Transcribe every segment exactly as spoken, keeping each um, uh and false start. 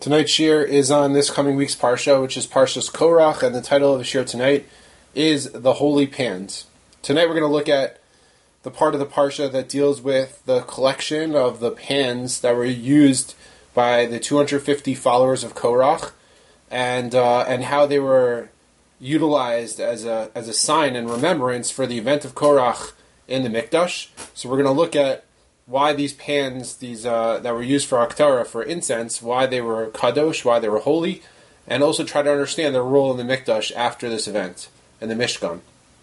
Tonight's shir is on this coming week's parsha, which is Parshas Korach, and the title of the shir tonight is The Holy Pans. Tonight we're going to look at the part of the parsha that deals with the collection of the pans that were used by the two hundred fifty followers of Korach, and uh, and how they were utilized as a as a sign and remembrance for the event of Korach in the Mikdash. So we're going to look at why these pans, these uh, that were used for Aktara, for incense, why they were kadosh, why they were holy, and also try to understand their role in the Mikdash after this event, in the Mishkan.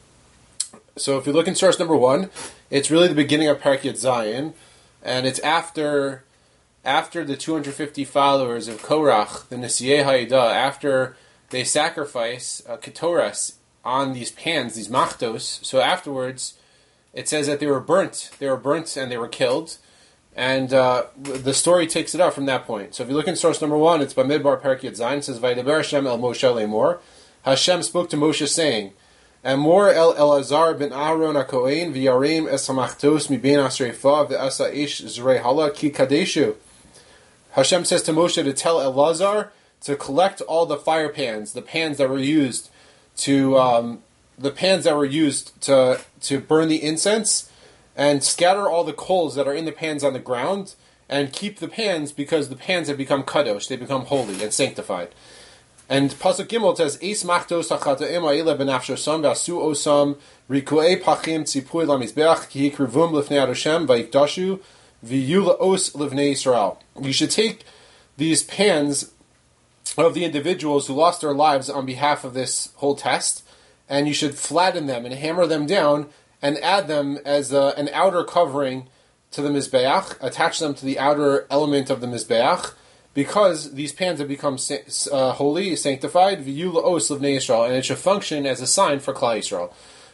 So if you look in source number one, it's really the beginning of Parak Yud Zayin, and it's after after the two hundred fifty followers of Korach, the Nisiyei Ha'idah, after they sacrifice uh, Ketoras on these pans, these machtos. So afterwards, it says that they were burnt. They were burnt and they were killed. And uh, the story takes it up from that point. So if you look in source number one, it's Bamidbar Parak Yud Zayin. It says, Vaydaber Hashem el Moshe lemor. Hashem spoke to Moshe saying, Amor el Elazar ben Aaron HaKohen v'yarim es hamachtos mibein asreifa v'asa ish zrei hala ki kadeshu. Hashem says to Moshe to tell Elazar to collect all the fire pans, the pans that were used to... Um, the pans that were used to to burn the incense, and scatter all the coals that are in the pans on the ground, and keep the pans because the pans have become kadosh, they become holy and sanctified. And Pasuk Gimel says, Eis machtos hachata'im ha'ila benafshosam v'asu osam riku'ei pachim tzipui lamizbeach ki hikrivum lifnei Hashem v'yikdashu v'yu la'os livnei Yisrael. You should take these pans of the individuals who lost their lives on behalf of this whole test, and you should flatten them and hammer them down and add them as a, an outer covering to the Mizbeach, attach them to the outer element of the Mizbeach, because these pans have become uh, holy, sanctified, v'yu la'os livnei Yisrael, and it should function as a sign for Klal Yisrael.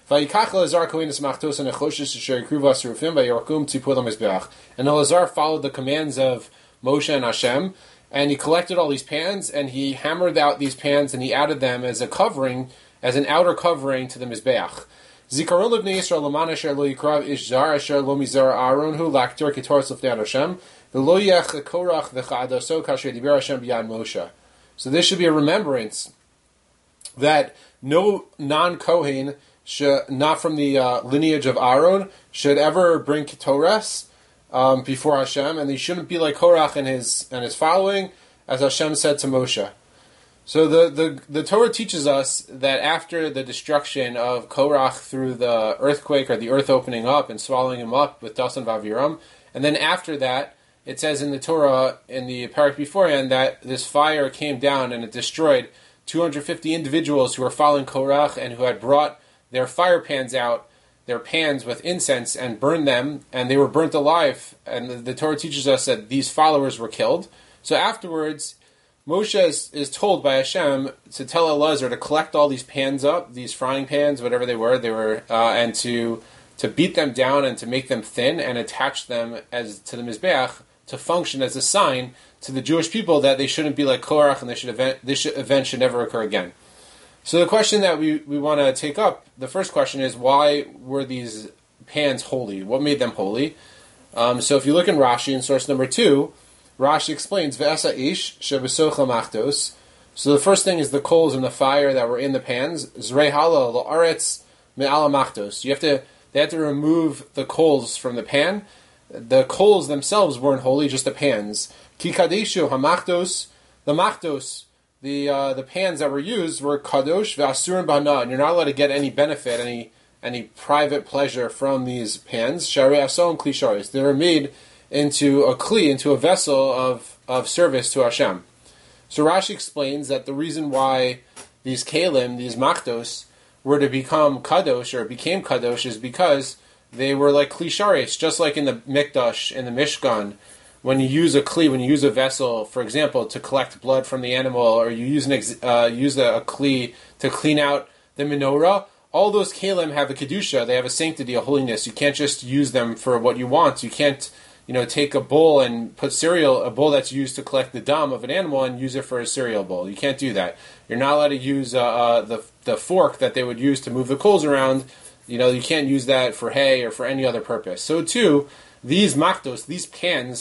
And Elazar followed the commands of Moshe and Hashem, and he collected all these pans, and he hammered out these pans, and he added them as a covering, as an outer covering to the Mizbeach. Zikaron livnei Yisrael laman asher lo yikrav ish zar asher lo mizar Aaron hu laktir ketoras lifnei Hashem v'lo yech korach v'chadaso kasher diber Hashem b'yad Moshe. So this should be a remembrance that no non-Kohen, should, not from the uh, lineage of Aaron, should ever bring ketoras um, before Hashem, and they shouldn't be like Korach and his and his following, as Hashem said to Moshe. So the, the, the Torah teaches us that after the destruction of Korach through the earthquake, or the earth opening up and swallowing him up with Dasan Vaviram, and then after that, it says in the Torah, in the parak beforehand, that this fire came down and it destroyed two hundred fifty individuals who were following Korach and who had brought their fire pans out, their pans with incense, and burned them, and they were burnt alive. And the, the Torah teaches us that these followers were killed. So afterwards, Moshe is, is told by Hashem to tell Elazar to collect all these pans up, these frying pans, whatever they were, they were, uh, and to to beat them down and to make them thin and attach them as to the Mizbeach to function as a sign to the Jewish people that they shouldn't be like Korach, and they should event, this should, event should never occur again. So the question that we, we want to take up, the first question is, why were these pans holy? What made them holy? Um, so if you look in Rashi in source number two, Rashi explains, Ve'asa ish shebesocha machtos. So the first thing is the coals and the fire that were in the pans. Zrei hala la'aretz me'ala machtos. You have to, they had to remove the coals from the pan. The coals themselves weren't holy, just the pans. Ki kadeshu hamachtos. The machtos, the uh, the pans that were used were kadosh ve'asurin b'hana, and you're not allowed to get any benefit, any any private pleasure from these pans. Sharei asom kli sharis. They were made into a kli, into a vessel of, of service to Hashem. So Rashi explains that the reason why these kalim, these machtos, were to become kadosh, or became kadosh, is because they were like kli sharis, just like in the Mikdash, in the Mishkan, when you use a kli, when you use a vessel, for example, to collect blood from the animal, or you use, an ex, uh, use a, a kli to clean out the menorah, all those kalim have a kedusha, they have a sanctity, a holiness. You can't just use them for what you want. You can't you know, take a bowl and put cereal, a bowl that's used to collect the dung of an animal, and use it for a cereal bowl. You can't do that. You're not allowed to use uh, uh, the the fork that they would use to move the coals around. You know, you can't use that for hay or for any other purpose. So too, these maktos, these pans,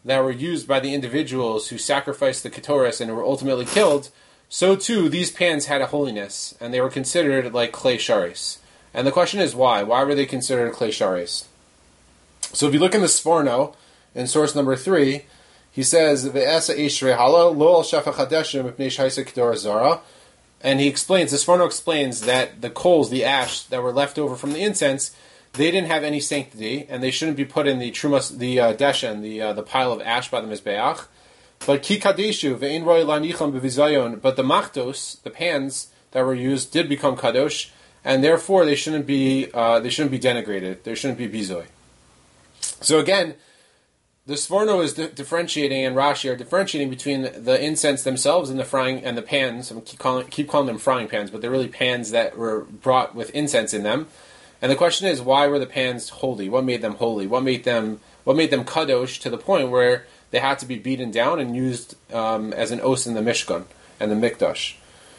that were used by the individuals who sacrificed the Ketores and were ultimately killed, so too these pans had a holiness, and they were considered like clay sharis. And the question is why? Why were they considered clay sharis? So if you look in the Sforno, in source number three, he says, Ve'esa ish rehala lo al shafach hadeshim mipnei shaisa kedora zara. And he explains, the Sforno explains that the coals, the ash that were left over from the incense, they didn't have any sanctity, and they shouldn't be put in the trumas, the uh, deshen, the uh, the pile of ash by the mizbeach. But ki kadeshu ve'in roi lanicham bevizayon. But the machtos, the pans that were used, did become kadosh, and therefore they shouldn't be uh, they shouldn't be denigrated. They shouldn't be bizoy. So again, the Sforno is di- differentiating, and Rashi are differentiating between the incense themselves and the frying and the pans. I keep calling keep calling them frying pans, but they're really pans that were brought with incense in them. And the question is, why were the pans holy? What made them holy? What made them what made them kadosh to the point where they had to be beaten down and used um, as an os in the Mishkan and the Mikdash?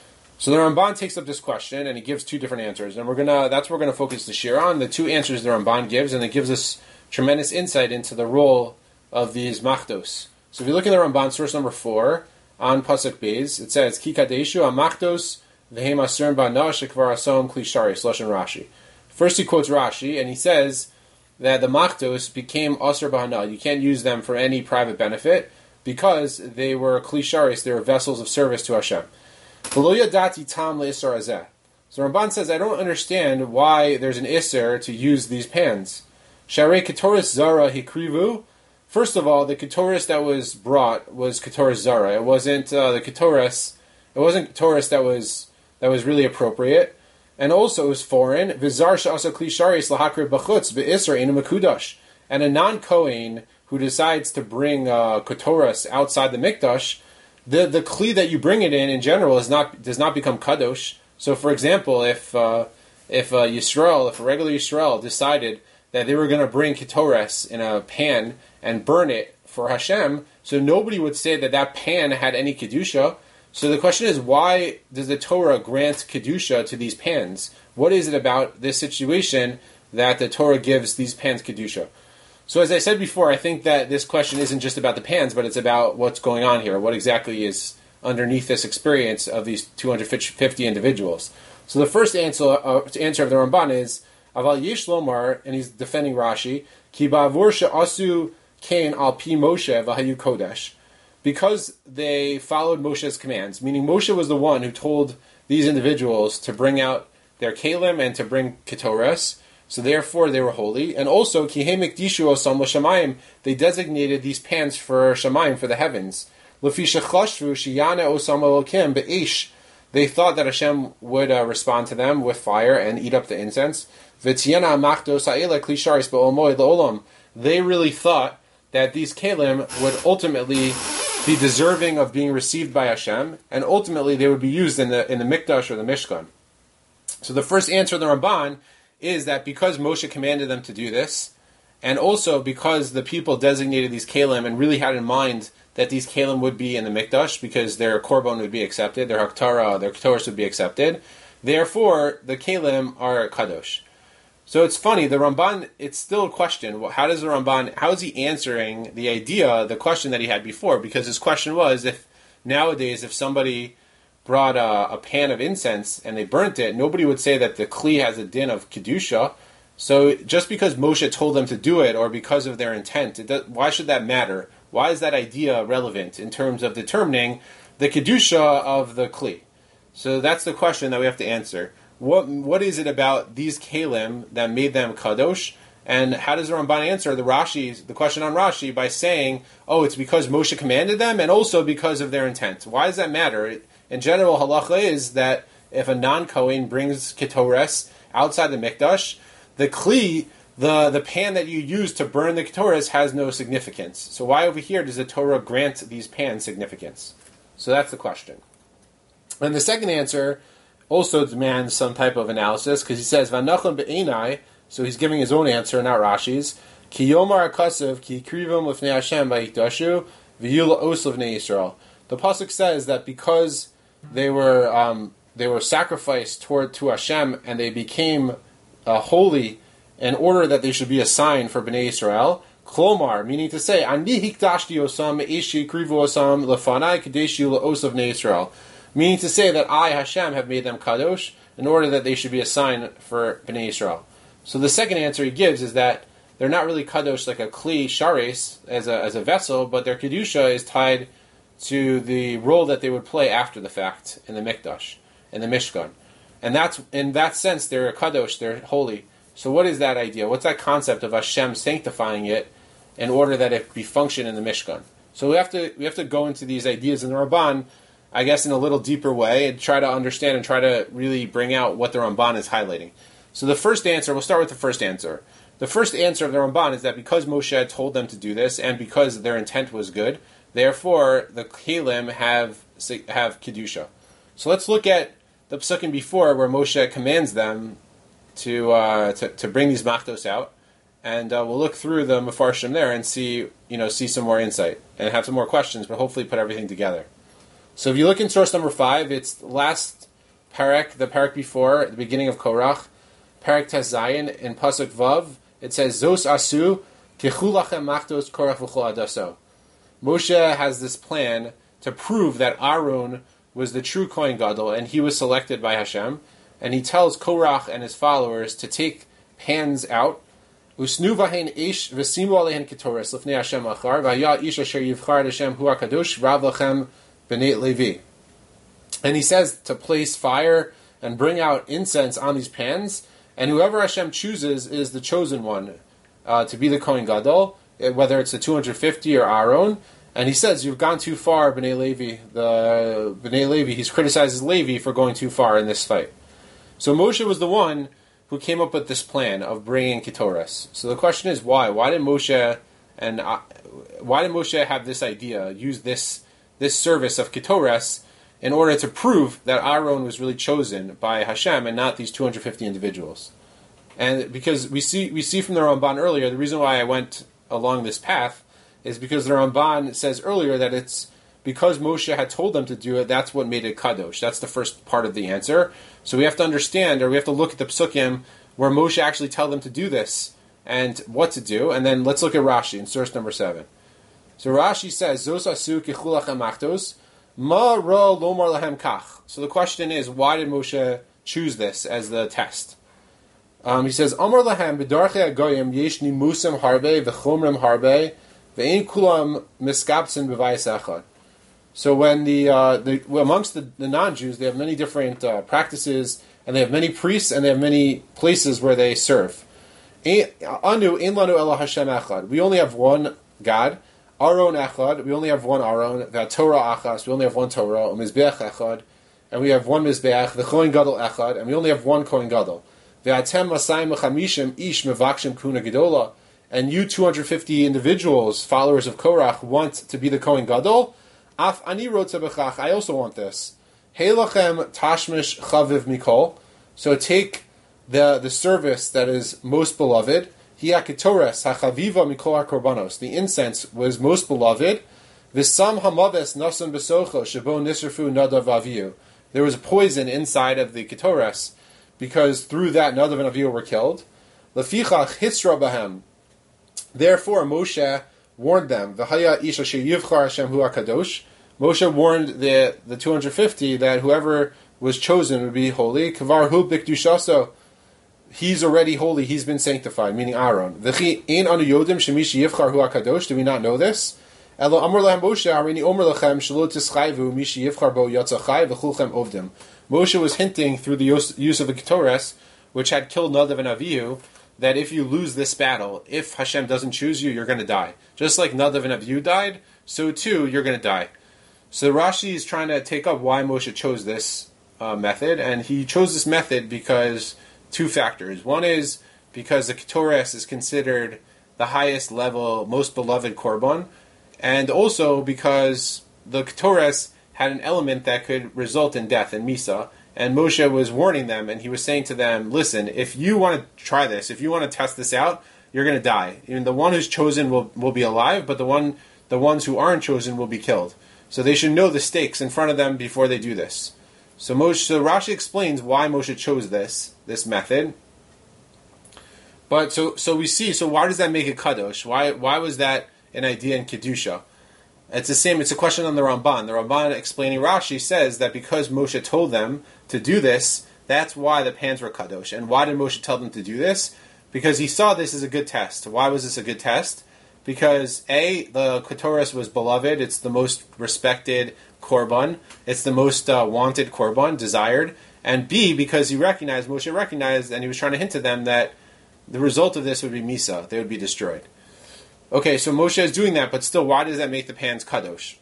So the Ramban takes up this question and he gives two different answers, and we're gonna that's what we're gonna focus the shir on. The two answers the Ramban gives, and it gives us tremendous insight into the role of these machtos. So if you look in the Ramban, source number four, on Pasuk Beis, it says, Ki kadeshu ha-machtos v'hem asern ba'na shekvar asom kli sharis, Lashon Rashi. First he quotes Rashi, and he says that the machtos became asr b'hana. You can't use them for any private benefit, because they were kli sharis, they were vessels of service to Hashem. V'lo yadati tam le'isar hazeh. So Ramban says, I don't understand why there's an isser to use these pans. Sharei ketoris zara hikrivu. First of all, the Ketores that was brought was Ketores Zara. It wasn't uh, the Ketores. It wasn't Ketores that was that was really appropriate, and also it was foreign. V'zar she'asa kli sharis lahakriv b'chutz be'isra inu mekudash. And a non-Kohen who decides to bring uh, Ketores outside the Mikdash, the the kli that you bring it in in general is not does not become kadosh. So, for example, if uh, if uh, Yisrael, if a regular Yisrael decided that they were going to bring Ketores in a pan and burn it for Hashem, so nobody would say that that pan had any Kedusha. So the question is, why does the Torah grant Kedusha to these pans? What is it about this situation that the Torah gives these pans Kedusha? So as I said before, I think that this question isn't just about the pans, but it's about what's going on here. What exactly is underneath this experience of these two hundred fifty individuals? So the first answer, uh, answer of the Ramban is, Aval Yesh Lomar, and he's defending Rashi, Ki ba'avur she'asu Kain al pi Moshe v'hayu kodesh, because they followed Moshe's commands, meaning Moshe was the one who told these individuals to bring out their kalim and to bring ketores, so therefore they were holy. And also ki he mikdishu osam l'shamayim, they designated these pans for shamayim, for the heavens. L'fi shechashvu sheyane osam elokim be'ish, they thought that Hashem would uh, respond to them with fire and eat up the incense. V'tiyana machdos ha'ela kli sharis be'olmoi le'olam, they really thought that these kalim would ultimately be deserving of being received by Hashem, and ultimately they would be used in the in the Mikdash or the Mishkan. So the first answer of the Ramban is that because Moshe commanded them to do this, and also because the people designated these kalim and really had in mind that these kalim would be in the Mikdash, because their korban would be accepted, their haktara, their ketores would be accepted, therefore the kalim are kadosh. So it's funny, the Ramban, it's still a question. How does the Ramban, how is he answering the idea, the question that he had before? Because his question was, if nowadays, if somebody brought a, a pan of incense and they burnt it, nobody would say that the kli has a din of kedusha. So just because Moshe told them to do it, or because of their intent, it does, why should that matter? Why is that idea relevant in terms of determining the kedusha of the kli? So that's the question that we have to answer. What what is it about these kalim that made them kadosh? And how does the Ramban answer the Rashi, the question on Rashi, by saying, oh, it's because Moshe commanded them, and also because of their intent? Why does that matter? In general, halacha is that if a non-Kohen brings ketores outside the Mikdash, the kli, the, the pan that you use to burn the ketores, has no significance. So why over here does the Torah grant these pans significance? So that's the question. And the second answer also demands some type of analysis, because he says, V'anachon be'enai, so he's giving his own answer, not Rashi's, Ki yomar akasav, ki krivim lefnei Hashem ba'ikdashu, v'yul os lefnei Yisrael. The pasuk says that because they were um, they were sacrificed toward to Hashem, and they became uh, holy in order that they should be a sign for Bnei Yisrael, Klomar, meaning to say, Ani hikdashti osam eishi krivu osam lefanai kadeshu leosav ne Yisrael. Meaning to say that I, Hashem, have made them kadosh in order that they should be a sign for Bnei Yisrael. So the second answer he gives is that they're not really kadosh like a kli shares as a as a vessel, but their kedusha is tied to the role that they would play after the fact in the mikdash, in the mishkan, and that's in that sense they're a kadosh, they're holy. So what is that idea? What's that concept of Hashem sanctifying it in order that it be function in the Mishkan? So we have to we have to go into these ideas in the Ramban, I guess, in a little deeper way and try to understand and try to really bring out what the Ramban is highlighting. So the first answer, we'll start with the first answer. The first answer of the Ramban is that because Moshe had told them to do this and because their intent was good, therefore the Kelim have have Kedusha. So let's look at the Psukim before where Moshe commands them to uh, to, to bring these machtos out. And uh, we'll look through the Mefarshim there and see, you know, see some more insight and have some more questions, but hopefully put everything together. So if you look in source number five, it's the last parak, the parak before, at the beginning of Korach, parak Tes Zayin, in Pasuk Vav, it says, Zos asu kichu lachem machtos Korach v'chol adaso. Moshe has this plan to prove that Aaron was the true Kohen Gadol, and he was selected by Hashem, and he tells Korach and his followers to take pans out, Usnu vahen ish v'simu alehen ketoras lifnei Hashem achar v'haya ish asher yivchar Hashem hu hakadosh rav lachem b'nei Levi. And he says to place fire and bring out incense on these pans, and whoever Hashem chooses is the chosen one uh, to be the Kohen Gadol, whether it's the two hundred fifty or Aaron. And he says, you've gone too far, B'nai Levi. The B'nai Levi, he's criticizes Levi for going too far in this fight. So Moshe was the one who came up with this plan of bringing Ketores. So the question is, why? Why did Moshe and uh, why did Moshe have this idea, use this this service of Ketores in order to prove that Aaron was really chosen by Hashem and not these two hundred fifty individuals? And because we see we see from the Ramban earlier, the reason why I went along this path is because the Ramban says earlier that it's because Moshe had told them to do it, that's what made it kadosh. That's the first part of the answer. So we have to understand, or we have to look at the psukim where Moshe actually tell them to do this and what to do. And then let's look at Rashi in source number seven. So Rashi says, Zos asu kichu lachem machtos, ma ra lomar lahem kach. So the question is, why did Moshe choose this as the test? Um, he says, Amar lahem b'darchei agoyim yesh nimusim harbe v'chomrim harbe v'ein kulam miskabtzin b'vayis echad. So when the, uh, the well, amongst the, the non-Jews, they have many different uh, practices, and they have many priests, and they have many places where they serve. Anu in lanu ela Hashem echad. We only have one God. Aron echad. We only have one Aron. The Torah achas. We only have one Torah. Mizbeach echad. And we have one Mizbeach. The Kohen Gadol echad. And we only have one Kohen Gadol. Ve'atem masayim mechamishim ish mevakshim kuna gedola. And you two hundred fifty individuals, followers of Korach, want to be the Kohen Gadol. Af ani rotza b'chach. I also want this. Heilachem tashmish chaviv mikol. So take the the service that is most beloved. Hiya ketores hachaviva mikol hakorbanos. The incense was most beloved. V'sam hamaves nasan besocho shebo nisrafu nadav aviyu. There was a poison inside of the ketores because through that Nadav and Avihu were killed. Lefichach hitzra bahem. Therefore Moshe warned them. V'haya ish asher yivchar Hashem hu hakadosh. Moshe warned the the two hundred fifty that whoever was chosen would be holy. Kvar hu b'kedushaso. He's already holy. He's been sanctified, meaning Aaron. V'chi ein anu yodim shemishi yivchar hu hakadosh. Do we not know this? Elo amar lahem Moshe arini omer lachem shelo tischayvu mishi yivchar bo yatzachai v'chulchem ovdim. Moshe was hinting through the use of the Ketores, which had killed Nadav and Avihu, that if you lose this battle, if Hashem doesn't choose you, you're going to die. Just like Nadav and Avihu died, so too you're going to die. So Rashi is trying to take up why Moshe chose this uh, method, and he chose this method because two factors. One is because the Ketores is considered the highest level, most beloved korban, and also because the Ketores had an element that could result in death in Misa, and Moshe was warning them, and he was saying to them, listen, if you want to try this, if you want to test this out, you're going to die. Even the one who's chosen will, will be alive, but the one the ones who aren't chosen will be killed. So they should know the stakes in front of them before they do this. So Moshe, so Rashi explains why Moshe chose this, this method. But so so we see. So why does that make it kadosh? Why why was that an idea in kedusha? It's the same. It's a question on the Ramban. The Ramban explaining Rashi says that because Moshe told them to do this, that's why the pans were kadosh. And why did Moshe tell them to do this? Because he saw this as a good test. Why was this a good test? Because A, the Ketoris was beloved. It's the most respected korban. It's the most uh, wanted korban, desired. And B, because he recognized, Moshe recognized, and he was trying to hint to them that the result of this would be Misa. They would be destroyed. Okay, so Moshe is doing that, but still, why does that make the pans kadosh?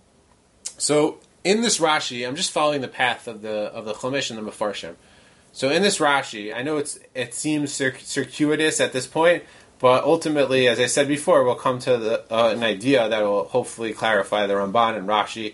So in this Rashi, I'm just following the path of the of the Chumash and the Mefarshim. So in this Rashi, I know it's it seems cir- circuitous at this point, but ultimately, as I said before, we'll come to the, uh, an idea that will hopefully clarify the Ramban and Rashi.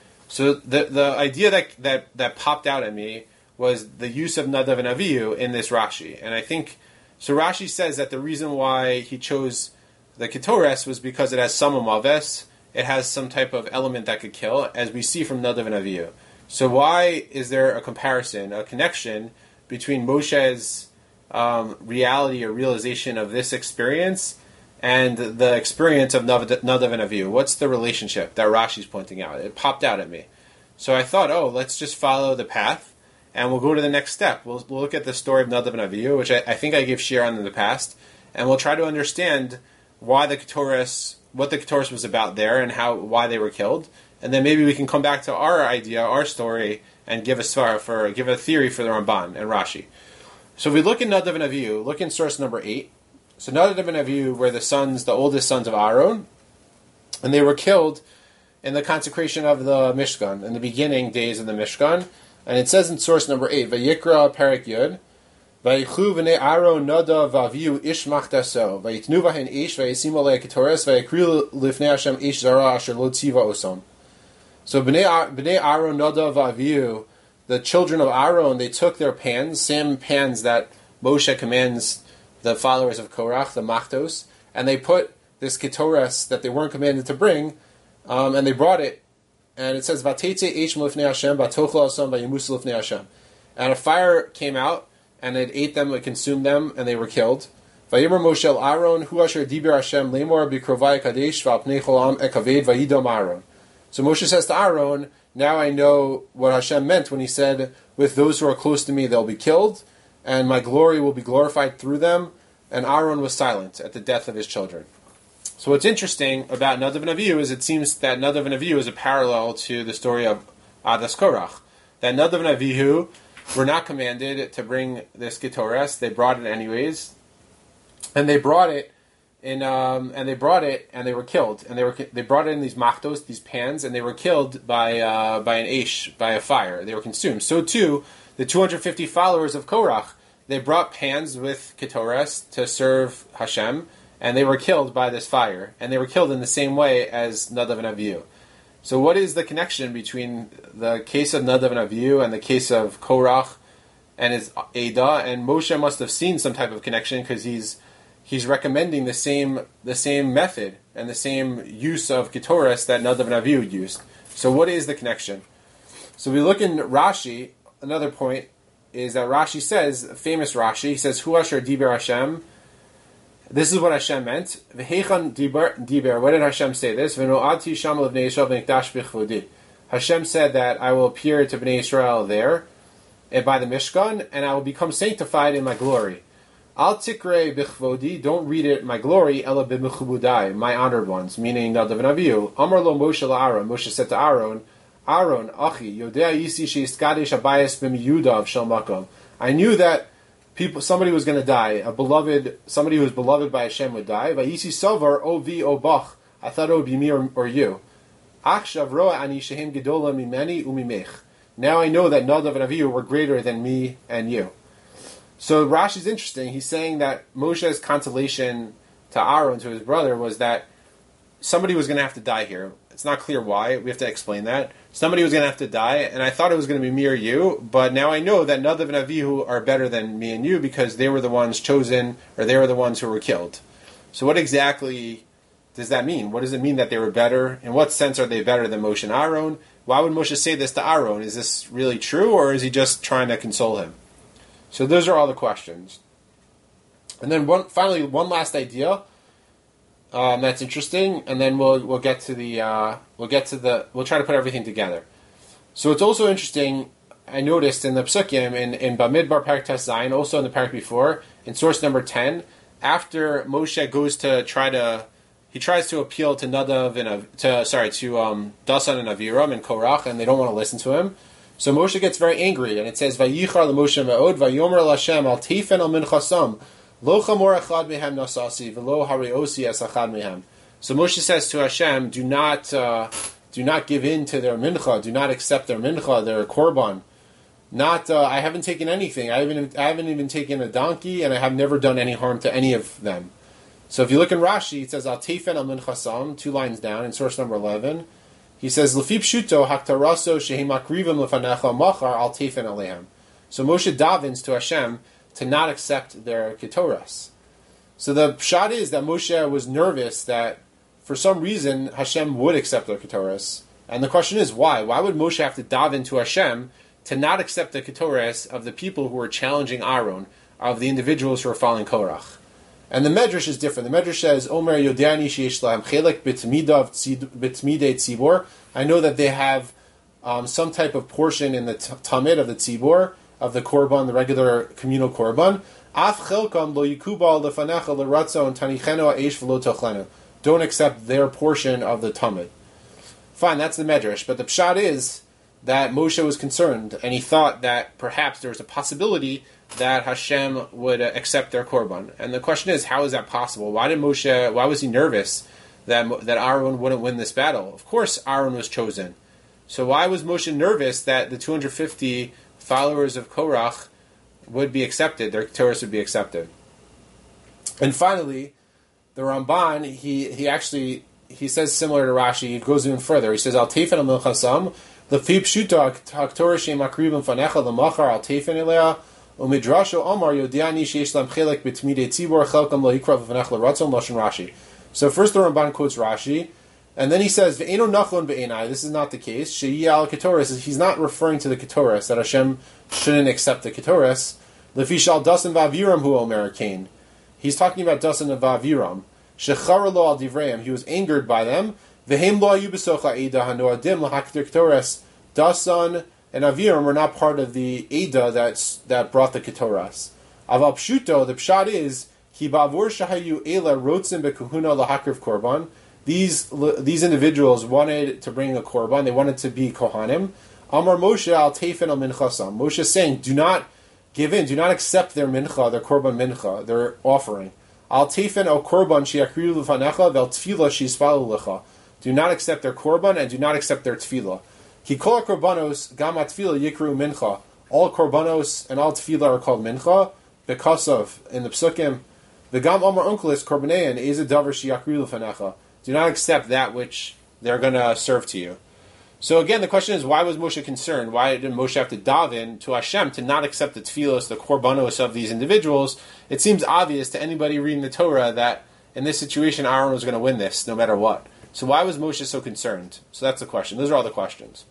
So the the idea that, that, that popped out at me was the use of Nadav and Avihu in this Rashi. And I think, so Rashi says that the reason why he chose the Ketores was because it has Samum Aves, it has some type of element that could kill, as we see from Nadav and Avihu. So why is there a comparison, a connection between Moshe's um, reality or realization of this experience and the experience of Nadav and Avihu? What's the relationship that Rashi's pointing out? It popped out at me. So I thought, oh, let's just follow the path, and we'll go to the next step. We'll, we'll look at the story of Nadav and Avihu, which I, I think I gave shir on in the past, and we'll try to understand why the Ketores, what the Ketores was about there, and how why they were killed, and then maybe we can come back to our idea, our story, and give a svara for give a theory for the Ramban and Rashi. So if we look in Nadav and Avihu, look in source number eight. So Nadav and Avihu were the sons, the oldest sons of Aaron, and they were killed in the consecration of the Mishkan, in the beginning days of the Mishkan. And it says in source number eight, Vayikra Perek Yud, Vayichu v'nei Aaron Nadav v'Avihu ish machdaso, Vayitnu v'hen ish, Vayisimu alei ketores, Vayikri lifnei Hashem ish zara asher lo tziva osom. So b'nei Aaron Nadav v'Avihu, the children of Aaron, they took their pans, same pans that Moshe commands the followers of Korach, the Machtos, and they put this Ketores that they weren't commanded to bring, um, and they brought it, and it says, Vatete eish lifnei Hashem, vatochla osam, vayimus lifnei Hashem. And a fire came out, and it ate them, it consumed them, and they were killed. Vayimer Moshe el Aaron, hu asher diber Hashem, lemor bikrovai kadesh, v'alpnei cholam ekaved, vayidom Aaron. So Moshe says to Aaron, now I know what Hashem meant when he said, with those who are close to me, they'll be killed, and my glory will be glorified through them. And Aaron was silent at the death of his children. So what's interesting about Nadav and Avihu is it seems that Nadav and Avihu is a parallel to the story of Adas Korach. That Nadav and Avihu were not commanded to bring this Ketores. They brought it anyways. And they brought it in, um, and they brought it, and they were killed. And they were they brought it in these machtos, these pans, and they were killed by uh, by an aish, by a fire. They were consumed. So too, the two hundred fifty followers of Korach, they brought pans with Ketores to serve Hashem, and they were killed by this fire. And they were killed in the same way as Nadav and Avihu. So what is the connection between the case of Nadav and Avihu and the case of Korach and his Eidah? And Moshe must have seen some type of connection because he's he's recommending the same the same method and the same use of Ketores that Nadav and Avihu used. So what is the connection? So we look in Rashi, another point is that Rashi says, famous Rashi, he says, Hu asher diber Hashem. This is what Hashem meant. V'heichan diber, what did Hashem say this? V'no'ati sham l'bnei Yisrael v'nikdash b'chvodi. Hashem said that I will appear to Bnei Israel there, and by the Mishkan, and I will become sanctified in my glory. Al tikre b'chvodi, don't read it my glory, ela b'mechubudai, my honored ones, meaning Nadav and Avihu. Amar lo Moshe la'Aaron, Moshe said to Aaron, Aaron, Achi, Yodea Yisi Sheiskadesh Abayas B'miyudav Shel Makom. I knew that people, somebody was going to die, a beloved, somebody who was beloved by Hashem would die. Vayisi Sovar O Vi O Bach. I thought it would be me or, or you. Achshav Roa Ani Shehem Gedola Mimeni Umimech. Now I know that Nadav and Avihu were greater than me and you. So Rashi's interesting. He's saying that Moshe's consolation to Aaron, to his brother, was that somebody was going to have to die here. It's not clear why. We have to explain that. Somebody was going to have to die, and I thought it was going to be me or you, but now I know that Nadav and Avihu are better than me and you because they were the ones chosen, or they were the ones who were killed. So what exactly does that mean? What does it mean that they were better? In what sense are they better than Moshe and Aaron? Why would Moshe say this to Aaron? Is this really true, or is he just trying to console him? So those are all the questions. And then one, finally, one last idea um, that's interesting, and then we'll we'll get to the uh, we'll get to the we'll try to put everything together. So it's also interesting. I noticed in the Psukim in in Bamidbar Parak Tes Zayin, also in the parak before, in source number ten, after Moshe goes to try to he tries to appeal to Nadav and Av, to sorry to um, Dasan and Aviram and Korach, and they don't want to listen to him. So Moshe gets very angry, and it says, "Vayichar leMoshe me'od, vayomer LaShem al teifen al minchasam, lo chamor echad mehem nasasi, v'lo hareosi es achad mehem." So Moshe says to Hashem, "Do not, uh, do not give in to their mincha. Do not accept their mincha, their korban. Not, uh, I haven't taken anything. I haven't, I haven't even taken a donkey, and I have never done any harm to any of them." So if you look in Rashi, it says al teifen al minchasam, two lines down in source number eleven. He says, "Lefi pshuto haktaraso shehi makrivim lefanecha machar al teifen alehem." So Moshe davens to Hashem to not accept their ketoras. So the pshat is that Moshe was nervous that for some reason Hashem would accept their ketoras. And the question is, why? Why would Moshe have to daven to Hashem to not accept the ketoras of the people who were challenging Aaron, of the individuals who were following Korach? And the Medrash is different. The Medrash says, Omer Yodani Sheish Lahem Chelek B'Tmidav B'Tmidei Tzibor. I know that they have um, some type of portion in the t- Tamid of the Tzibor, of the Korban, the regular communal Korban. Af Chelkam Lo Yikubal Lefanecha L'Ratzon Tanicheno Eish V'Lo Tochlenu. Don't accept their portion of the Tamid. Fine, that's the Medrash. But the Pshat is that Moshe was concerned, and he thought that perhaps there was a possibility that Hashem would uh, accept their korban. And the question is, how is that possible? Why did Moshe? Why was he nervous that that Aaron wouldn't win this battle? Of course, Aaron was chosen. So why was Moshe nervous that the two hundred fifty followers of Korach would be accepted? Their Torahs would be accepted. And finally, the Ramban he he actually he says similar to Rashi. He goes even further. He says, "Al teifen al milchasam lefi pshuta haktorah she'im akrivim fanecha lemachar al teifen elea." Umidrasho Omar Yodiani Sheish Lam Chelek B'Tmidei Tzibor Chelkam Lo Yikrav V'Nech L'Ratzon Lashon Rashi. So first the Ramban quotes Rashi, and then he says Ve'eno Nachlon Be'enai. This is not the case. She'yi al Ketoras. He's not referring to the Ketoras that Hashem shouldn't accept the Ketoras. Lefi Shal Dasan V'Aviram Hu Omer Kain. He's talking about Dasan and V'Aviram. Shechara Lo Al Divreim. He was angered by them. Ve'hem Lo Ayu B'Socha Eida Hanoadim L'Haktir Ketoras. Dasan and Aviram were not part of the Eda that's, that brought the Ketoras. Aval Pshuto, the Pshat is, Ki Ba'avur Shahayu Ela Rotzim Be'kuhuna L'Hakriv Korban. These these individuals wanted to bring a Korban, they wanted to be Kohanim. Amar Moshe al Teifen al Minchasam. Moshe is saying, do not give in, do not accept their Mincha, their Korban Mincha, their offering. Al Teifen al Korban Shiakriu L'Fanecha Vel Tfilah Shisfalu Lecha. Do not accept their Korban and do not accept their Tfilah. Ki kol korbanos gam atfila yikru mincha. All korbanos and all tefillah are called mincha because of in the psukim the gam omar unkelis korbanein is a davar sheyakru l'fanecha. Do not accept that which they're going to serve to you. So again, the question is, why was Moshe concerned? Why did Moshe have to daven to Hashem to not accept the tefillos, the korbanos of these individuals? It seems obvious to anybody reading the Torah that in this situation Aaron was going to win this no matter what. So why was Moshe so concerned? So that's the question. Those are all the questions.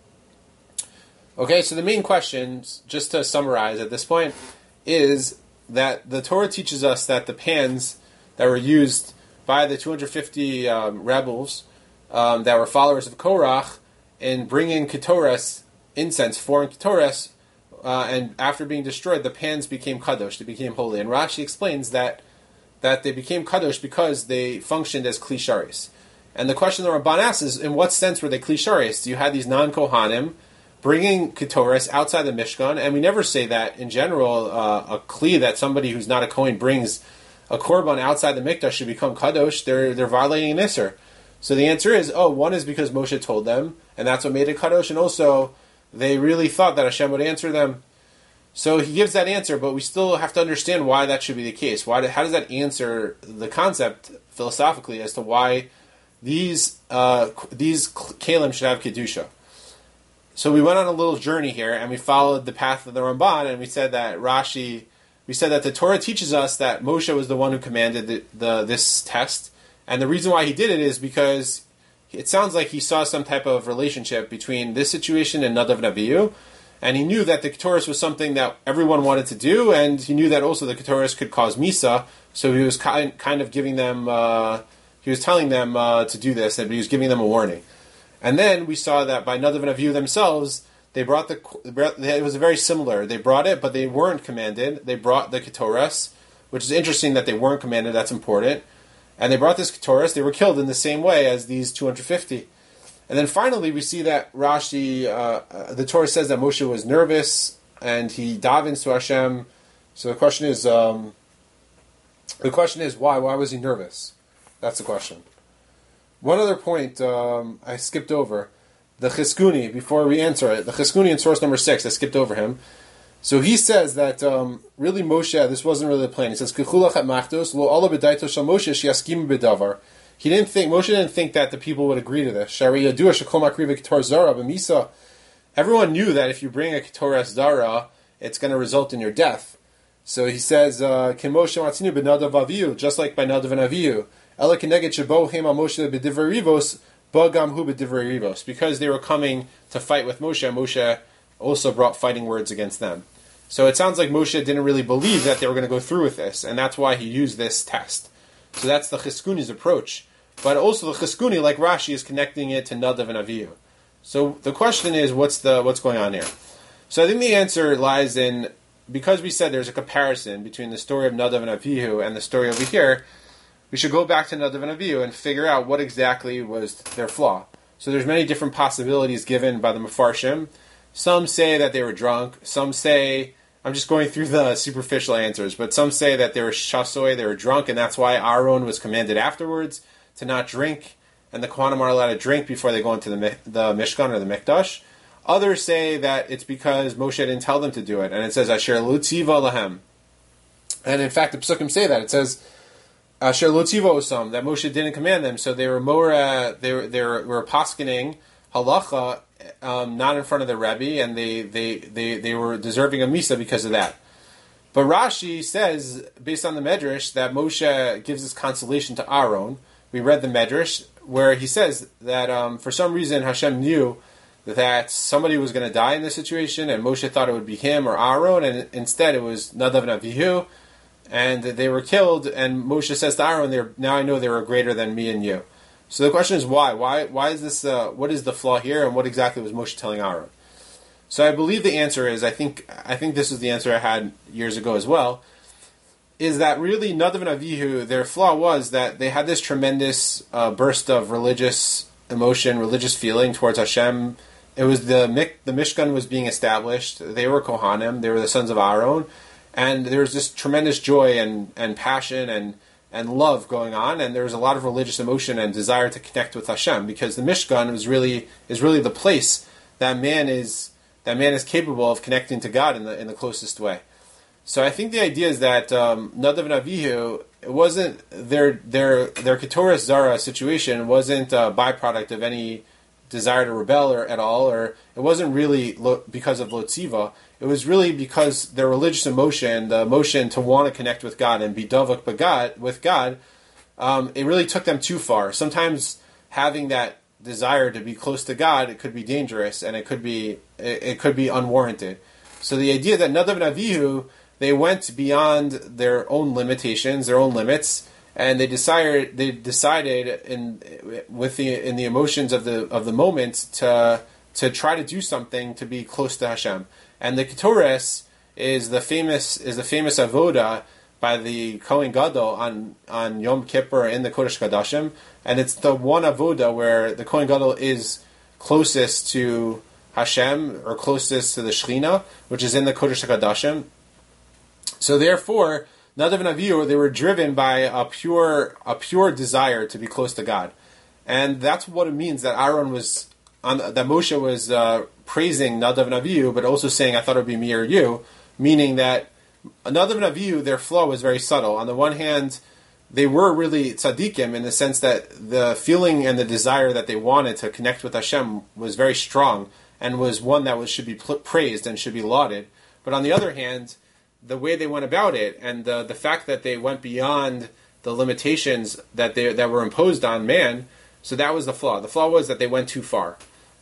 Okay, so the main questions, just to summarize at this point, is that the Torah teaches us that the pans that were used by the two hundred fifty um, rebels um, that were followers of Korach in bringing Ketoras, incense, foreign Ketoras, uh, and after being destroyed, the pans became kadosh, they became holy. And Rashi explains that that they became kadosh because they functioned as klisharis. And the question the Ramban asks is, in what sense were they klisharis? You had these non-Kohanim bringing Ketoras outside the Mishkan, and we never say that in general uh, a kli that somebody who's not a Kohen brings a korban outside the Mikdash should become kadosh. They're they're violating an Isser. So the answer is, oh, one is because Moshe told them, and that's what made it kadosh, and also they really thought that Hashem would answer them. So he gives that answer, but we still have to understand why that should be the case. Why? How does that answer the concept philosophically as to why these uh, these kalim should have kedusha? So we went on a little journey here, and we followed the path of the Ramban, and we said that Rashi, we said that the Torah teaches us that Moshe was the one who commanded the, the this test, and the reason why he did it is because it sounds like he saw some type of relationship between this situation and Nadav and Abihu, And he knew that the Ketores was something that everyone wanted to do, and he knew that also the Ketores could cause Misa, so he was kind kind of giving them, uh, he was telling them uh, to do this, but he was giving them a warning. And then we saw that by Nadav and Avihu themselves, they brought the, it was very similar. They brought it, but they weren't commanded. They brought the Ketores, which is interesting that they weren't commanded, that's important. And they brought this Ketores, they were killed in the same way as these two hundred fifty. And then finally, we see that Rashi, uh, uh, the Torah says that Moshe was nervous and he davens to Hashem. So the question is, um, the question is why? Why was he nervous? That's the question. One other point um, I skipped over, the Chizkuni. Before we answer it, the Chizkuni in source number six, I skipped over him. So he says that um, really Moshe, this wasn't really the plan. He says, "Kechulach at machtos lo ala b'daito shel Moshe shiaskim b'davar." He didn't think, Moshe didn't think that the people would agree to this. Everyone knew that if you bring a Ketor Zara, it's going to result in your death. So he says, uh, just like by Nadav and Avihu, because they were coming to fight with Moshe, Moshe also brought fighting words against them. So it sounds like Moshe didn't really believe that they were going to go through with this, and that's why he used this test. So that's the Chizkuni's approach. But also the Chizkuni, like Rashi, is connecting it to Nadav and Avihu. So the question is, what's the what's going on here? So I think the answer lies in, because we said there's a comparison between the story of Nadav and Avihu and the story over here, we should go back to Nadav and Avihu and figure out what exactly was their flaw. So there's many different possibilities given by the Mefarshim. Some say that they were drunk. Some say, I'm just going through the superficial answers, but some say that they were shasoi, they were drunk, and that's why Aaron was commanded afterwards to not drink, and the Kohanim are allowed to drink before they go into the the Mishkan or the Mikdash. Others say that it's because Moshe didn't tell them to do it, and it says Asher lo tiva lahem. And in fact, the Psukim say that. It says Asher lo tiva osam, that Moshe didn't command them, so they were more, uh, they were they were, were paskening halacha, um, not in front of the Rebbe, and they, they, they, they were deserving of Misa because of that. But Rashi says, based on the Medrash, that Moshe gives this consolation to Aaron. We read the Medrash, where he says that um, for some reason Hashem knew that somebody was going to die in this situation, and Moshe thought it would be him or Aaron, and instead it was Nadav and Avihu, and they were killed, and Moshe says to Aaron, now I know they were greater than me and you. So the question is why? Why Why is this, uh, what is the flaw here, and what exactly was Moshe telling Aaron? So I believe the answer is, I think I think this is the answer I had years ago as well, is that really Nadav and Avihu, their flaw was that they had this tremendous uh, burst of religious emotion, religious feeling towards Hashem. It was the the Mishkan was being established. They were Kohanim. They were the sons of Aaron. And there was this tremendous joy and, and passion and, and love going on. And there was a lot of religious emotion and desire to connect with Hashem, because the Mishkan was really is really the place that man is that man is capable of connecting to God in the in the closest way. So I think the idea is that um, Nadav and Avihu, it wasn't their their their Keturas Zara situation wasn't a byproduct of any desire to rebel or at all, or it wasn't really lo- because of Lotziva. It was really because their religious emotion, the emotion to want to connect with God and be davuk b'Gad with God, um, it really took them too far. Sometimes having that desire to be close to God, it could be dangerous and it could be it, it could be unwarranted. So the idea that Nadav and Avihu, they went beyond their own limitations, their own limits, and they decided they decided in with the in the emotions of the of the moment to to try to do something to be close to Hashem. And the Ketores is the famous is the famous avoda by the Kohen Gadol on on Yom Kippur in the Kodesh Kadashim, and it's the one avoda where the Kohen Gadol is closest to Hashem or closest to the Shechina, which is in the Kodesh Kadashim. So therefore, Nadav and Avihu, they were driven by a pure, a pure desire to be close to God, and that's what it means that Aaron was on, that Moshe was uh, praising Nadav and Avihu, but also saying, "I thought it would be me or you," meaning that Nadav and Avihu, their flaw was very subtle. On the one hand, they were really tzaddikim in the sense that the feeling and the desire that they wanted to connect with Hashem was very strong and was one that was should be praised and should be lauded. But on the other hand, the way they went about it and the the fact that they went beyond the limitations that they that were imposed on man, so that was the flaw. The flaw was that they went too far.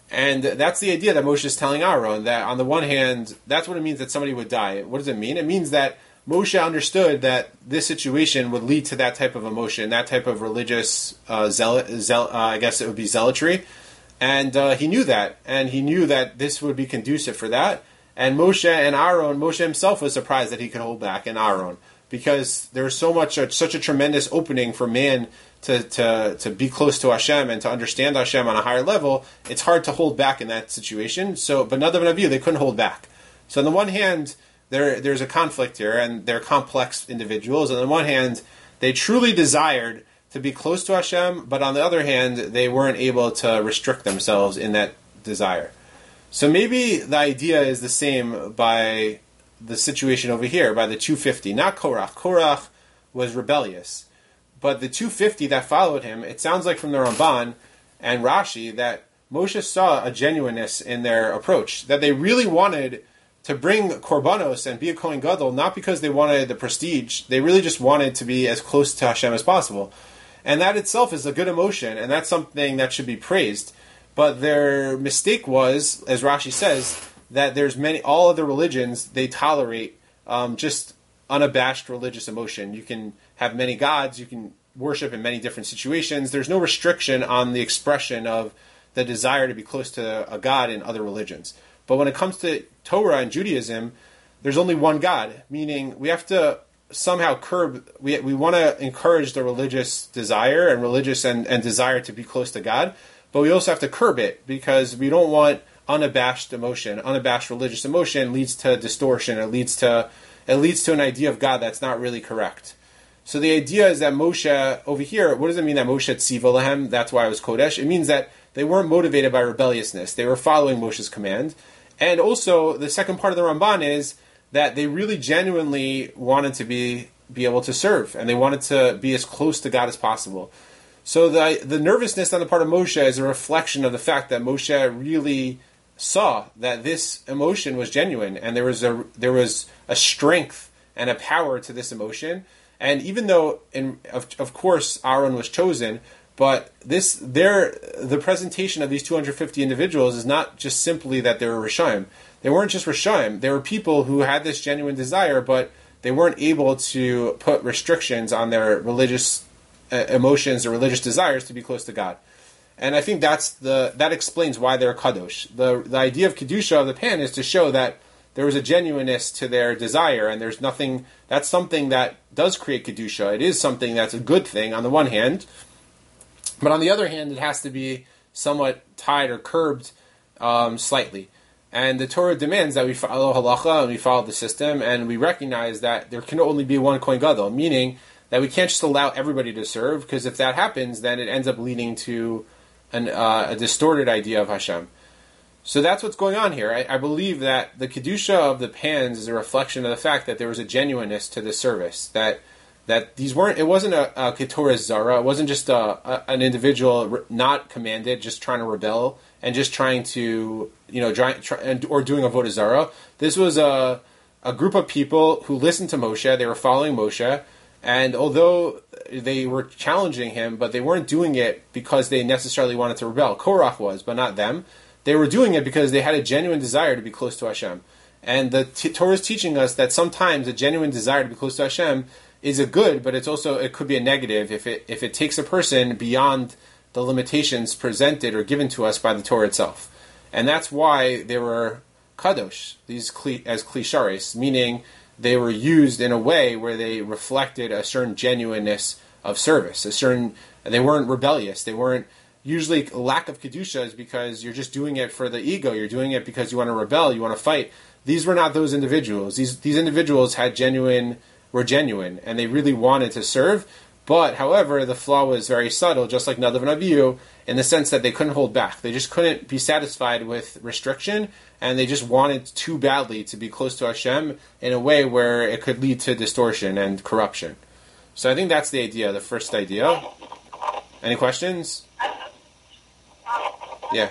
And that's the idea that Moshe is telling Aaron, that on the one hand, that's what it means that somebody would die. What does it mean? It means that Moshe understood that this situation would lead to that type of emotion, that type of religious uh, zeal, zeal uh, I guess it would be zealotry. And uh, he knew that, and he knew that this would be conducive for that. And Moshe and Aaron, Moshe himself was surprised that he could hold back, and Aaron, because there was so much, uh, such a tremendous opening for man to, to, to be close to Hashem and to understand Hashem on a higher level. It's hard to hold back in that situation. So, but Nadav and Avihu, they couldn't hold back. So on the one hand, there there's a conflict here, and they're complex individuals. On the one hand, they truly desired to be close to Hashem, but on the other hand, they weren't able to restrict themselves in that desire. So maybe the idea is the same by the situation over here, by the two fifty. Not Korach. Korach was rebellious. But the two fifty that followed him, it sounds like from the Ramban and Rashi that Moshe saw a genuineness in their approach, that they really wanted to bring korbanos and be a Kohen Gadol, not because they wanted the prestige, they really just wanted to be as close to Hashem as possible. And that itself is a good emotion, and that's something that should be praised. But their mistake was, as Rashi says, that there's many, all other religions, they tolerate um, just unabashed religious emotion. You can have many gods, you can worship in many different situations. There's no restriction on the expression of the desire to be close to a god in other religions. But when it comes to Torah and Judaism, there's only one God, meaning we have to somehow curb, we we want to encourage the religious desire and religious and, and desire to be close to God, but we also have to curb it because we don't want unabashed emotion. Unabashed religious emotion leads to distortion. It leads to it leads to an idea of God that's not really correct. So the idea is that Moshe, over here, what does it mean that Moshe tziva lahem? That's why it was Kodesh. It means that they weren't motivated by rebelliousness. They were following Moshe's command. And also, the second part of the Ramban is that they really genuinely wanted to be be able to serve, and they wanted to be as close to God as possible. So the the nervousness on the part of Moshe is a reflection of the fact that Moshe really saw that this emotion was genuine, and there was a there was a strength and a power to this emotion. And even though, in, of, of course, Aaron was chosen, but this their the presentation of these two hundred fifty individuals is not just simply that they were Rishaim. They weren't just Rishaim. They were people who had this genuine desire, but they weren't able to put restrictions on their religious uh, emotions or religious desires to be close to God. And I think that's the that explains why they're kadosh. The the idea of kedusha of the pan is to show that there was a genuineness to their desire, and there's nothing. That's something that does create kedusha. It is something that's a good thing on the one hand, but on the other hand, it has to be somewhat tied or curbed um, slightly. And the Torah demands that we follow halacha and we follow the system, and we recognize that there can only be one Kohen Gadol, meaning that we can't just allow everybody to serve, because if that happens, then it ends up leading to an, uh, a distorted idea of Hashem. So that's what's going on here. I, I believe that the Kedusha of the pans is a reflection of the fact that there was a genuineness to the service, that that these weren't, it wasn't a, a Keturah Zara, it wasn't just a, a, an individual not commanded, just trying to rebel, and just trying to, you know, try, try, or doing Avodah Zara. This was a, a group of people who listened to Moshe, they were following Moshe, and although they were challenging him, but they weren't doing it because they necessarily wanted to rebel. Korach was, but not them. They were doing it because they had a genuine desire to be close to Hashem. And the t- Torah is teaching us that sometimes a genuine desire to be close to Hashem is a good, but it's also, it could be a negative if it if it takes a person beyond the limitations presented or given to us by the Torah itself. And that's why they were kadosh, these kli, as klisharis, meaning they were used in a way where they reflected a certain genuineness of service, a certain, they weren't rebellious, they weren't, usually lack of kedusha is because you're just doing it for the ego, you're doing it because you want to rebel, you want to fight. These were not those individuals. These these individuals had genuine, were genuine, and they really wanted to serve. But, however, the flaw was very subtle, just like Nadav and Avihu, in the sense that they couldn't hold back. They just couldn't be satisfied with restriction, and they just wanted too badly to be close to Hashem in a way where it could lead to distortion and corruption. So I think that's the idea, the first idea. Any questions? Yeah.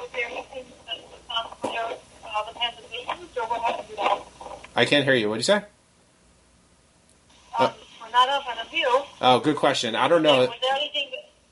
I can't hear you. What did you say? Um, uh, Nadav and Avihu. Oh, good question. I don't know. Was there anything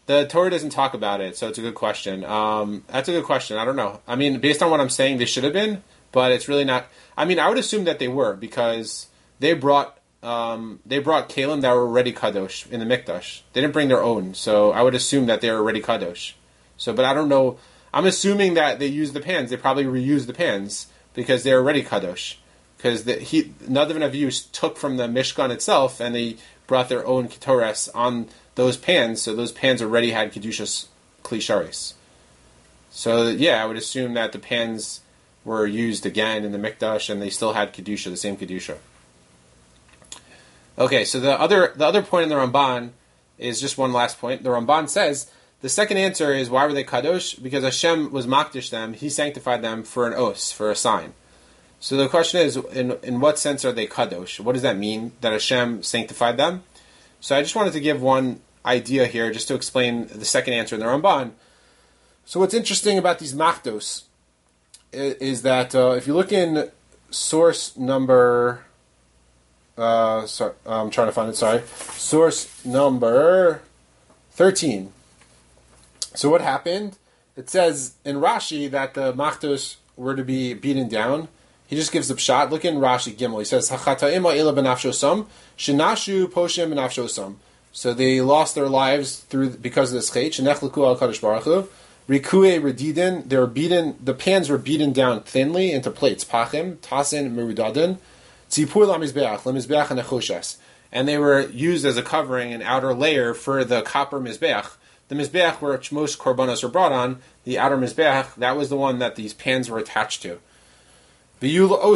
The Torah doesn't talk about it, so it's a good question. Um, that's a good question. I don't know. I mean, based on what I'm saying, they should have been, but it's really not. I mean, I would assume that they were because they brought um, they brought kalim that were already kadosh in the mikdash. They didn't bring their own, so I would assume that they were already kadosh. So, but I don't know. I'm assuming that they used the pans. They probably reused the pans because they're already kadosh. Because the, he Nadav and Avihu took from the Mishkan itself, and they brought their own ketores on those pans, so those pans already had Kedushas Klisharis. So, yeah, I would assume that the pans were used again in the Mikdash, and they still had Kedusha, the same Kedusha. Okay, so the other the other point in the Ramban is just one last point. The Ramban says, the second answer is, why were they Kadosh? Because Hashem was Makdish them, He sanctified them for an os, for a sign. So the question is, in in what sense are they Kadosh? What does that mean, that Hashem sanctified them? So I just wanted to give one idea here, just to explain the second answer in the Ramban. So what's interesting about these Makdos is, is that uh, if you look in source number, uh, sorry, I'm trying to find it. Sorry, source number thirteen. So what happened? It says in Rashi that the Makdos were to be beaten down. He just gives the pshat. Look in Rashi Gimel. He says, "Hachata'im ha'ila b'nafshosam, shenashu poshim b'nafshosam." So they lost their lives through because of this chait. Shenechleku al Kadosh Baruch Hu. Rikue redidin. They were beaten. The pans were beaten down thinly into plates. Pachim tasin merudadin. Tzipur lamizbeach lamizbeach anechoshes. And they were used as a covering, an outer layer for the copper mizbeach. The mizbeach where most korbanos are brought on, the outer mizbeach, that was the one that these pans were attached to. And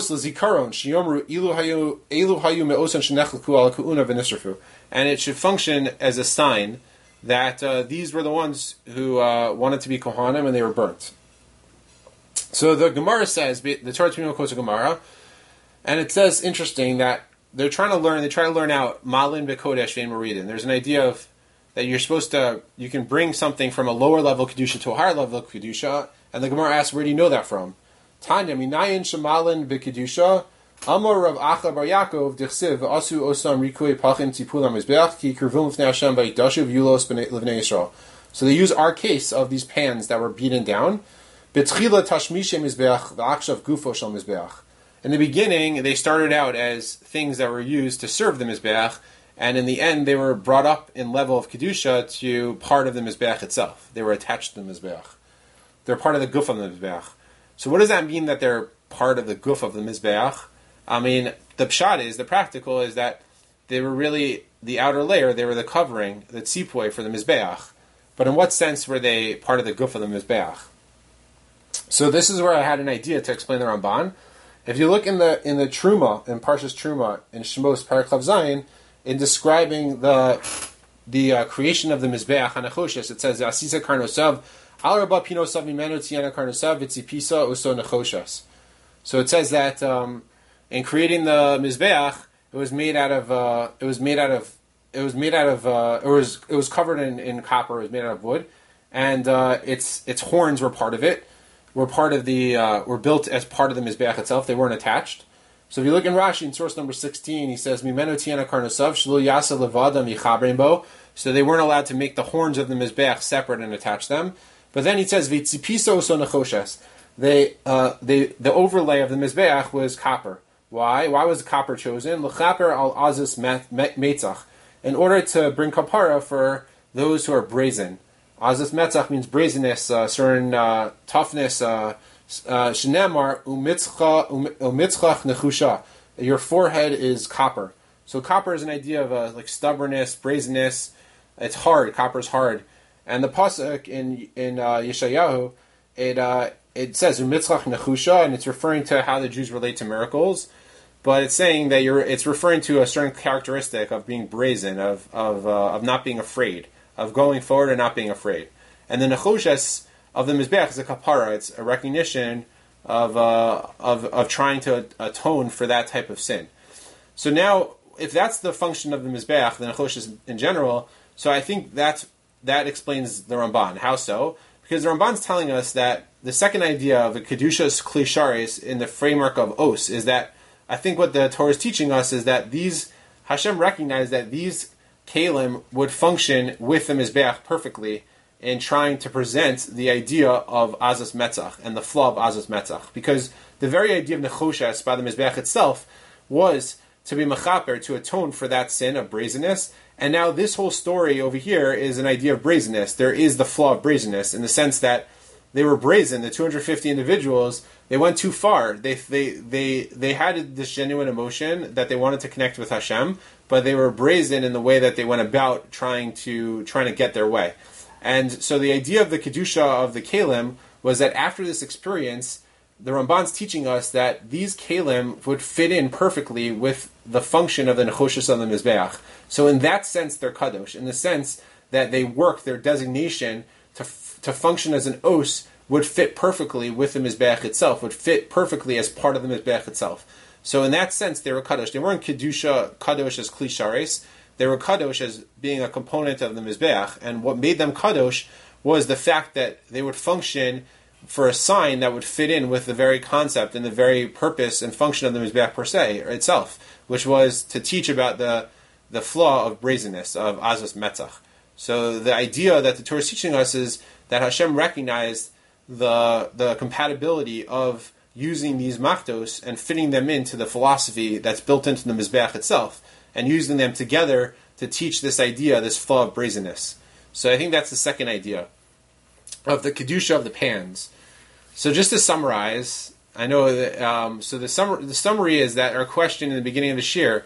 it should function as a sign that uh, these were the ones who uh, wanted to be Kohanim and they were burnt. So the Gemara says, the Torah Tzimim quotes a Gemara, and it says, interesting, that they're trying to learn, they try to learn out Malin Bekodesh Vein Moridin. There's an idea of that you're supposed to, you can bring something from a lower level Kedusha to a higher level Kedusha, and the Gemara asks, where do you know that from? Tanya, minayin shemalin b'kedusha, amor Rav Acha bar Yaakov dichsiv asu osam rikui pachim tipulam mizbeach ki kirvum v'nei Hashem v'yidashu v'yulos l'vnei Yisrael. So they use our case of these pans that were beaten down. B'tchila tashmishe mizbeach v'akshav gufo shel mizbeach. In the beginning, they started out as things that were used to serve the mizbeach, and in the end, they were brought up in level of kedusha to part of the mizbeach itself. They were attached to the mizbeach. They're part of the guf of the mizbeach. So what does that mean that they're part of the guf of the Mizbeach? I mean, the pshat is, the practical is that they were really the outer layer, they were the covering, the tzipui for the Mizbeach. But in what sense were they part of the guf of the Mizbeach? So this is where I had an idea to explain the Ramban. If you look in the in the Truma, in Parshas Truma, in Shemos Parak Chav Zayin, in describing the the uh, creation of the Mizbeach HaNechoshes, it says, Asisa Karnosav, so it says that um, in creating the mizbeach, it was made out of uh, it was made out of it was made out of uh, it was it was covered in, in copper. It was made out of wood, and uh, its its horns were part of it. Were part of the uh, were built as part of the mizbeach itself. They weren't attached. So if you look in Rashi in source number sixteen, he says Mimenu tiana karnosav shelo yasa levada michabrein bo. So they weren't allowed to make the horns of the mizbeach separate and attach them. But then he says, "V'tzipiso so nechoshes." They, uh, they, the overlay of the mizbeach was copper. Why? Why was the copper chosen? L'chaper al azus metzach, in order to bring kapara for those who are brazen. Azus metzach means brazenness, uh, certain uh, toughness. Shenemar umitzchach nechusha. Your forehead is copper. So copper is an idea of uh, like stubbornness, brazenness. It's hard. Copper is hard. And the pasuk in in uh, Yeshayahu, it uh, it says umitzchach nechusha, and it's referring to how the Jews relate to miracles, but it's saying that you're it's referring to a certain characteristic of being brazen, of of uh, of not being afraid, of going forward and not being afraid. And the nechushes of the mizbeach is a kapara; it's a recognition of uh, of of trying to atone for that type of sin. So now, if that's the function of the mizbeach, the nechushes in general, so I think that's That explains the Ramban. How so? Because the Ramban's telling us that the second idea of the Kedushas Klisharis in the framework of Os is that, I think what the Torah is teaching us is that these, Hashem recognized that these Kalim would function with the Mizbeach perfectly in trying to present the idea of Azas Metzach and the flaw of Azas Metzach. Because the very idea of Nechoshes by the Mizbeach itself was to be mechaper, to atone for that sin of brazenness. And now this whole story over here is an idea of brazenness. There is the flaw of brazenness in the sense that they were brazen. The two hundred fifty individuals, they went too far. They they they they had this genuine emotion that they wanted to connect with Hashem, but they were brazen in the way that they went about trying to trying to get their way. And so the idea of the kedusha of the kalim was that after this experience, the Ramban's teaching us that these kalim would fit in perfectly with the function of the nechoshes of the mizbeach. So in that sense, they're kadosh. In the sense that they work, their designation to to function as an os would fit perfectly with the mizbeach itself, would fit perfectly as part of the mizbeach itself. So in that sense, they were kadosh. They weren't kedusha kadosh as klishares. They were kadosh as being a component of the mizbeach. And what made them kadosh was the fact that they would function for a sign that would fit in with the very concept and the very purpose and function of the mizbeach per se itself, which was to teach about the the flaw of brazenness, of azas metzach. So the idea that the Torah is teaching us is that Hashem recognized the the compatibility of using these machtos and fitting them into the philosophy that's built into the mizbeach itself, and using them together to teach this idea, this flaw of brazenness. So I think that's the second idea of the kedusha of the pans. So just to summarize, I know that um, so the summary the summary is that our question in the beginning of the shir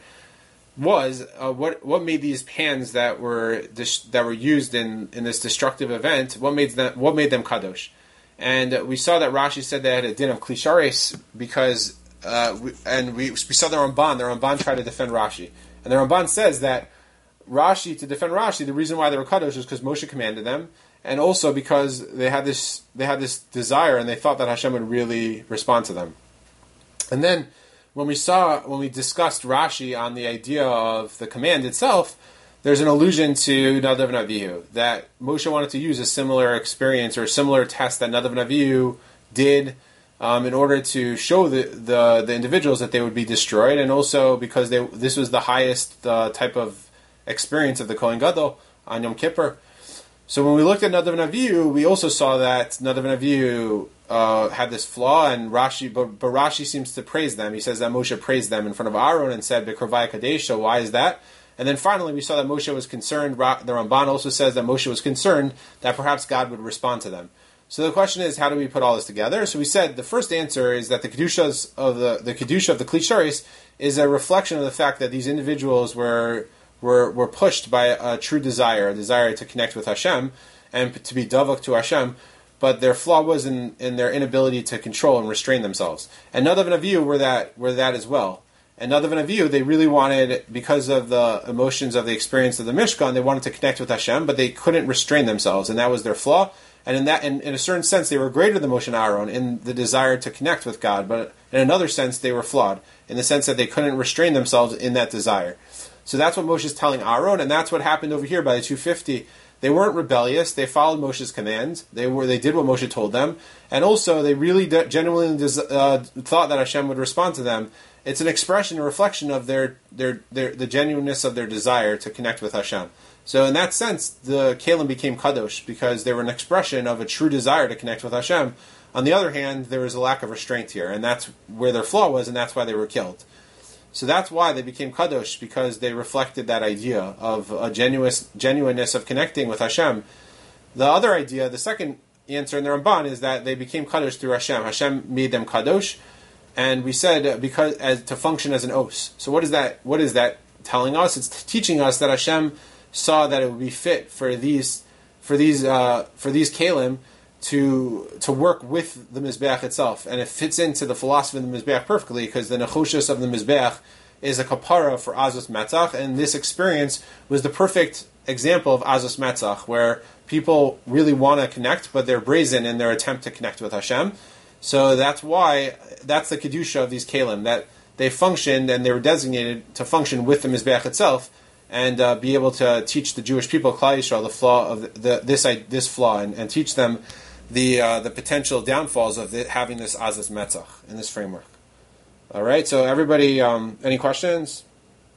was uh, what what made these pans that were dis- that were used in, in this destructive event, what made them what made them kadosh? And uh, we saw that Rashi said they had a din of klishares because uh, we, and we we saw the Ramban. The Ramban tried to defend Rashi, and the Ramban says that Rashi to defend Rashi, the reason why they were kadosh is because Moshe commanded them, and also because they had this they had this desire and they thought that Hashem would really respond to them. And then when we saw when we discussed Rashi on the idea of the command itself, there's an allusion to Nadav and Avihu, that Moshe wanted to use a similar experience or a similar test that Nadav and Avihu did um, in order to show the, the the individuals that they would be destroyed, and also because they this was the highest uh, type of experience of the Kohen Gadol on Yom Kippur. So when we looked at Nadav and Avihu, we also saw that Nadav and Avihu uh, had this flaw, and Rashi, but, but Rashi seems to praise them. He says that Moshe praised them in front of Aaron and said, "B'krovai kadesh." So why is that? And then finally, we saw that Moshe was concerned. The Ramban also says that Moshe was concerned that perhaps God would respond to them. So the question is, how do we put all this together? So we said the first answer is that the kedushas of the the kedusha of the klisharis is a reflection of the fact that these individuals were. Were, were pushed by a true desire, a desire to connect with Hashem and to be davak to Hashem, but their flaw was in, in their inability to control and restrain themselves. And Nadav and Avihu were that were that as well. And Nadav and Avihu, they really wanted, because of the emotions of the experience of the Mishkan, they wanted to connect with Hashem, but they couldn't restrain themselves, and that was their flaw. And in that, in, in a certain sense, they were greater than Moshe and Aaron in the desire to connect with God, but in another sense, they were flawed in the sense that they couldn't restrain themselves in that desire. So that's what Moshe is telling Aaron, and that's what happened over here by the two fifty. They weren't rebellious; they followed Moshe's commands. They were they did what Moshe told them, and also they really de- genuinely des- uh, thought that Hashem would respond to them. It's an expression, a reflection of their, their their the genuineness of their desire to connect with Hashem. So in that sense, the Kalim became kadosh because they were an expression of a true desire to connect with Hashem. On the other hand, there was a lack of restraint here, and that's where their flaw was, and that's why they were killed. So that's why they became kadosh, because they reflected that idea of a genuine genuineness of connecting with Hashem. The other idea, the second answer in the Ramban, is that they became kadosh through Hashem. Hashem made them kadosh, and we said because as to function as an os. So what is that? What is that telling us? It's teaching us that Hashem saw that it would be fit for these for these uh, for these kalim to to work with the Mizbeach itself. And it fits into the philosophy of the Mizbeach perfectly, because the Nechushas of the Mizbeach is a kapara for Azos Metzach, and this experience was the perfect example of Azos Metzach, where people really want to connect, but they're brazen in their attempt to connect with Hashem. So that's why, that's the Kedusha of these Kalim, that they functioned and they were designated to function with the Mizbeach itself, and uh, be able to teach the Jewish people, Klal Yisrael, the flaw of the, the, this this flaw, and, and teach them the uh, the potential downfalls of the, having this Azaz Metzach in this framework. All right, so everybody, um, any questions?